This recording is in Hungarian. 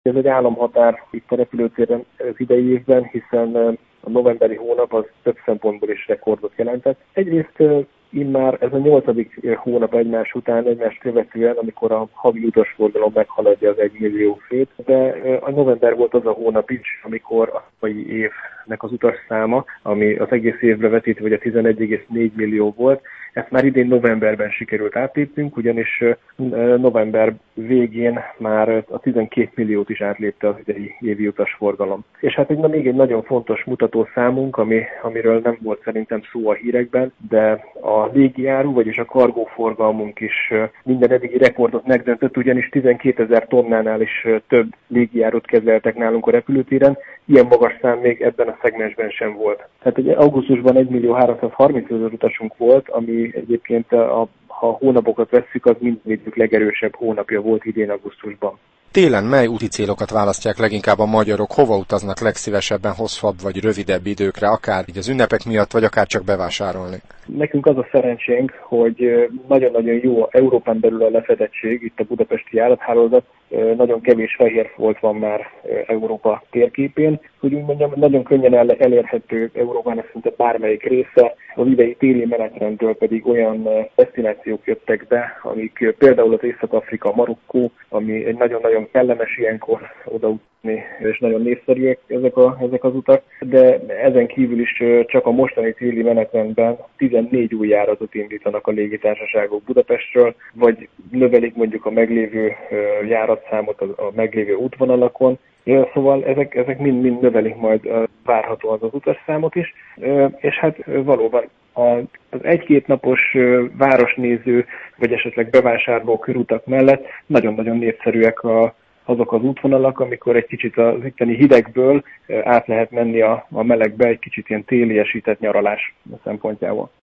Ez egy államhatár itt a repülőtéren az idei évben, hiszen a novemberi hónap az több szempontból is rekordot jelentett. Egyrészt immár ez a 8. hónap egymást követően, amikor a havi utasforgalom meghaladja az 1 millió főt, de a november volt az a hónap is, amikor a mai évnek az utasszáma, ami az egész évre vetítve ugye 11,4 millió volt, ezt már idén novemberben sikerült átlépnünk, ugyanis november végén már a 12 milliót is átlépte az idei évi utasforgalom. És hát még egy nagyon fontos mutatószámunk, amiről nem volt szerintem szó a hírekben, de a légijáru, vagyis a kargóforgalmunk is minden eddigi rekordot megdöntött, ugyanis 12 000 tonnánál is több légijárut kezeltek nálunk a repülőtéren. Ilyen magas szám még ebben a szegmensben sem volt. Tehát ugye augusztusban 1.330.000 utasunk volt, ami egyébként, ha hónapokat vesszük, az mindegyik legerősebb hónapja volt idén augusztusban. Télen mely úti célokat választják leginkább a magyarok, hova utaznak legszívesebben hosszabb vagy rövidebb időkre, akár így az ünnepek miatt, vagy akár csak bevásárolni? Nekünk az a szerencsénk, hogy nagyon-nagyon jó Európán belül a lefedettség, itt a budapesti járathálózat, nagyon kevés fehérfolt van már Európa térképén, hogy úgy mondjam, nagyon könnyen elérhető Európának szinte bármelyik része, az idei téli menetrendről pedig olyan desztinációk jöttek be, amik például az Észak-Afrika, Marokkó, ami egy nagyon-nagyon kellemes ilyenkor odautni, és nagyon népszerűek ezek az utak, de ezen kívül is csak a mostani téli menetrendben 14 új járatot indítanak a légitársaságok Budapestről, vagy növelik mondjuk a meglévő járatszámot a meglévő útvonalakon. Szóval ezek mind növelik majd várhatóan az utasszámot is, és hát valóban az 1-2 napos városnéző, vagy esetleg bevásárló körutak mellett nagyon-nagyon népszerűek azok az útvonalak, amikor egy kicsit az itteni hidegből át lehet menni a melegbe, egy kicsit ilyen téliesített nyaralás szempontjából.